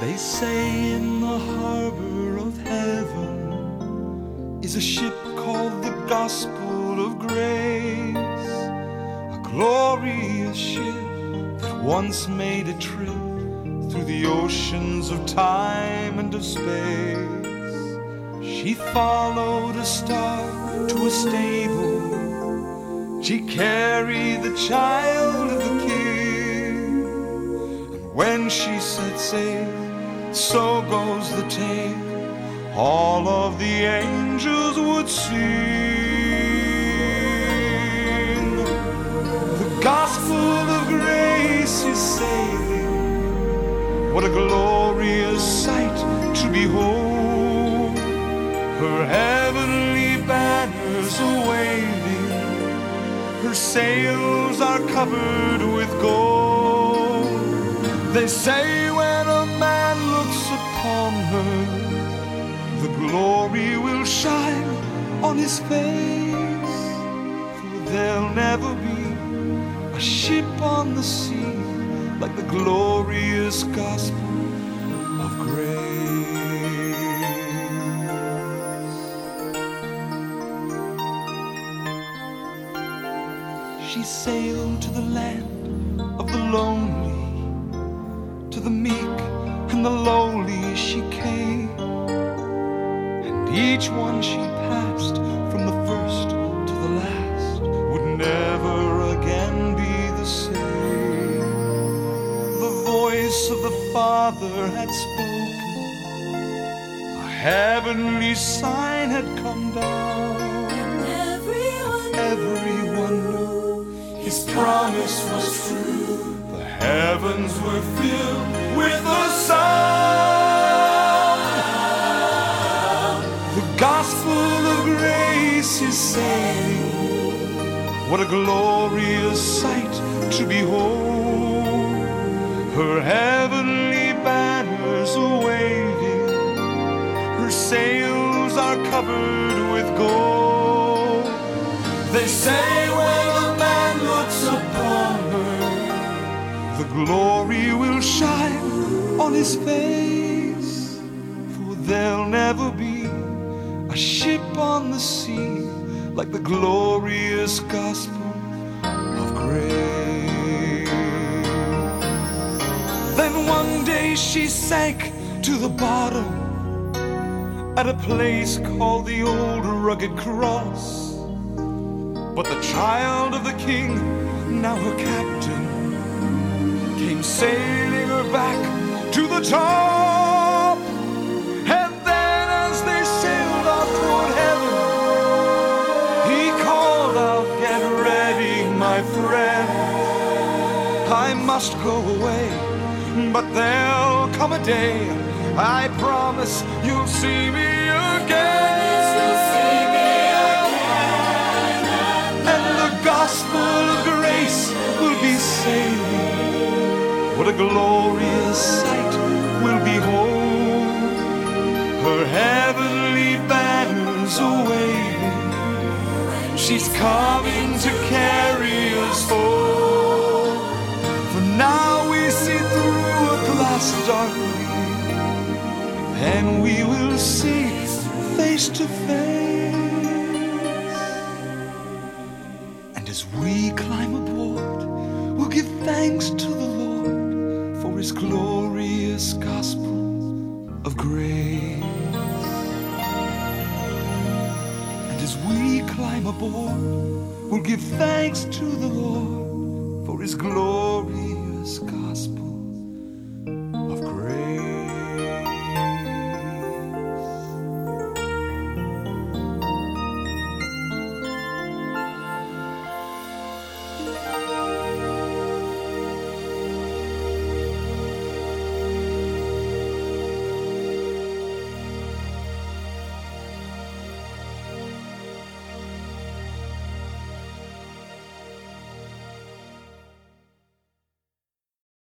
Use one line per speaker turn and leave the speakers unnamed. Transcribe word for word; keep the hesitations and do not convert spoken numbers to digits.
They say in the harbor of heaven is a ship called the Gospel of Grace, a glorious ship that once made a trip through the oceans of time and of space. She followed a star to a stable. She carried the child of the King. And when she set sail, so goes the tale, all of the angels would sing. The gospel of grace is sailing. What a glorious sight to behold. Her heavenly banners are waving. Her sails are covered with gold. They say when a man looks upon her, the glory will shine on his face. For there'll never be a ship on the sea like the glorious gospel of grace. She sailed to the land of the lonely, to the meek and the lowly she came, and each one she passed from the first to the last would never again be the same. The voice of the Father had spoken, a heavenly sign had come down,
and everyone,
everyone knew His promise was true. The heavens were filled with the sound. The gospel of grace is sailing. What a glorious sight to behold. Her heavenly banners are waving. Her sails are covered with gold. They say when a man looks upon her, the glory will shine on his face. For there'll never be a ship on the sea like the glorious gospel of grace. Then one day she sank to the bottom at a place called the Old Rugged Cross. But the child of the King, now her captain, came sailing her back to the top. And then as they sailed off toward heaven, he called out, "Get ready, my friend. I must go away, but there'll come a day, I promise you'll see me again. And the gospel of grace will be sailing. What a glorious sight we'll behold. Her heavenly banners are waving. She's coming to carry us home. For now we see through a glass darkly, then we will see face to face. And as we climb aboard, we'll give thanks to the Lord for His glorious gospel of grace. And as we climb aboard, we'll give thanks to the Lord for His glorious gospel